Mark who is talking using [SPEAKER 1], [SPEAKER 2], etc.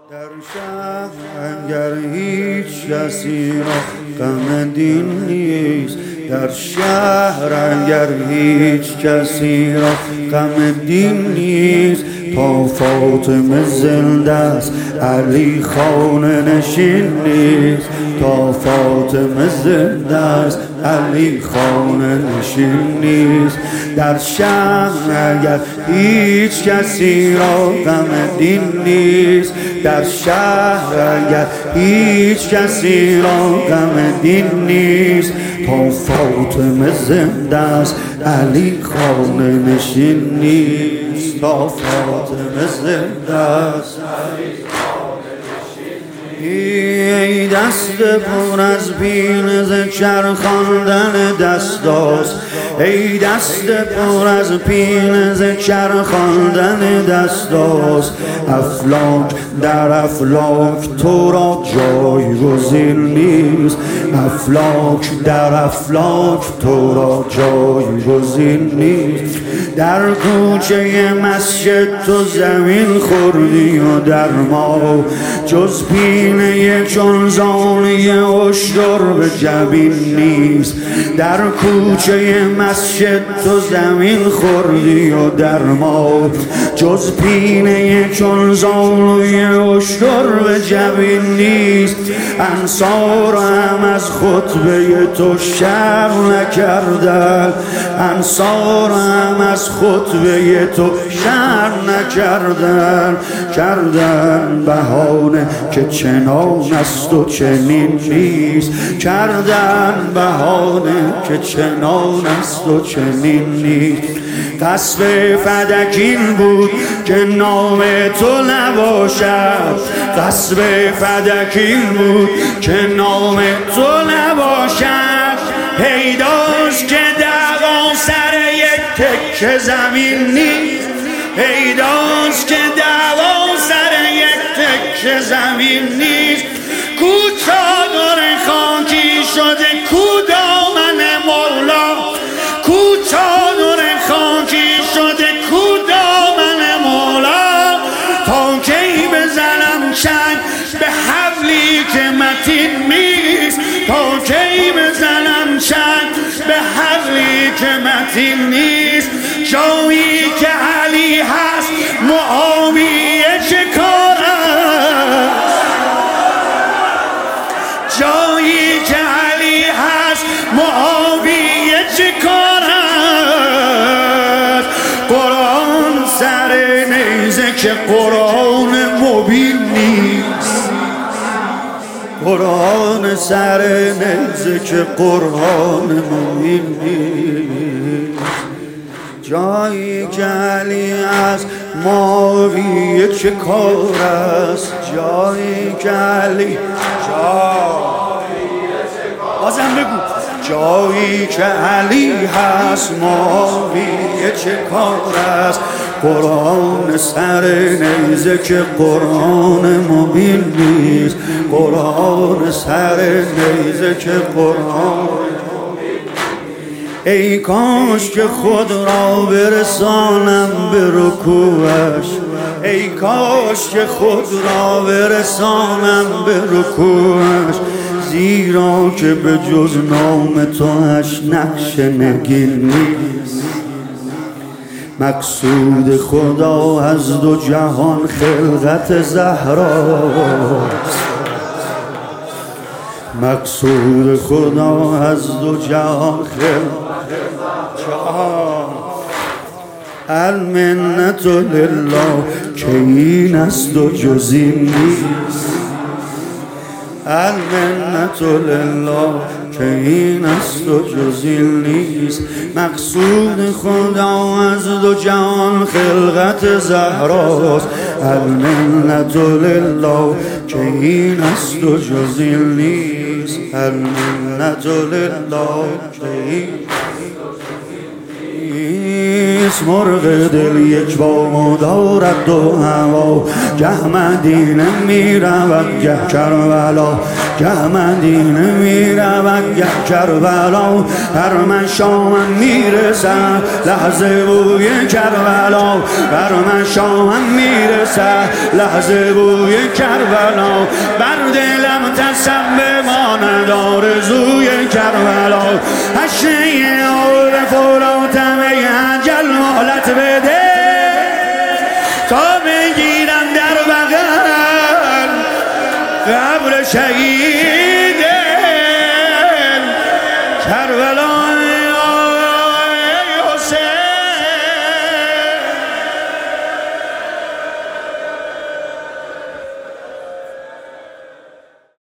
[SPEAKER 1] در شهر اگر هیچ کسی را غم دین نیست، در شهر اگر هیچ کسی را غم دین نیست، تا فاطمه زنده است علی خانه نشین نیست، تا فاطمه زنده است علی خانه نشین نیست. در شهر اگر هیچ کسی را غم دین نیست، در شهر اگر هیچ کسی را غم دین نیست، تا فاطمه زنده است علی خانه نشین نیست، تا فاطمه زنده است. ای دست پر از پین ز چرخاندن دستاست، ای دست پر از پین ز چرخاندن دستاست. افلاک در افلاک تو را جایگزین نیست، افلاک در افلاک تو را جایگزین نیست. در کوچه مسجد تو زمین خوردی و در ما جز پینه چون زانه اشتر به جبین نیست. در کوچه مسجد تو زمین خوردی و در ما جز پینه چون زانه اشتر به جبین نیست. انصار هم از خطبه تو شرح نکردن، انصار هم از خطبه تو شرح نکردن، کردن بهانه که چنان است و چنین نیست، کردن بهانه که چنان است و چنین نیست. قصب فدکین بود که نام تو نباشد، قصب فدکین بود که نام تو نباشد. پیداست که دعوا سر یک تکه زمین نیست، پیداست که دعوا سر یک تکه زمین نیست. کو چادر خاکی شده کو دامن مولا، کو چادر خاکی شده کو دامن مولا. تا کی بزنم چنگ به حبلی که متین نیست، تا کی بزنم چنگ به حبلی که متین نیست. جایی که علی هست معاویه چه کار است، جایی که علی هست معاویه چه کار است. قرآن سر نیزه که قرآن مبین نیست، قرآن سر نیزه که قرآن مبین نیست. جایی که علی است معاویه چه کار است، جایی که علی بازم بگو، جایی که علی هست معاویه چه کار است. قرآن سر نیزه که قرآن مبین نیست، قرآن سر نیزه که قرآن. ای کاش که خود را برسانم به رکوعش، ای کاش که خود را برسانم به رکوعش. زیرا که به جز نام توش نقش نگین نیست. مقصود خدا از دو جهان خلقت زهراست، مقصود خدا از دو جهان خلقت. المنت لله که این است و جز این نیست، المنت لله که این است و جز این نیست. مقصود خدا از دو جهان خلقت زهراست، المنت لله که این است و جز این نیست، المنت لله که این نیست مرغ دل یک بام دارد دو هوا، گه مدینه می رود گه کربلا، گه مدینه می رود گه کربلا، هر من شامم می رسد لحظه بوی کربلا، بر من شامم می رسد لحظه بوی کربلا، بر دلم تصبه ماند آرزوی کربلا، هشته آب فولادم ای اجل مهلت بده تا بگیرم در بغل قبر شهید کربلا.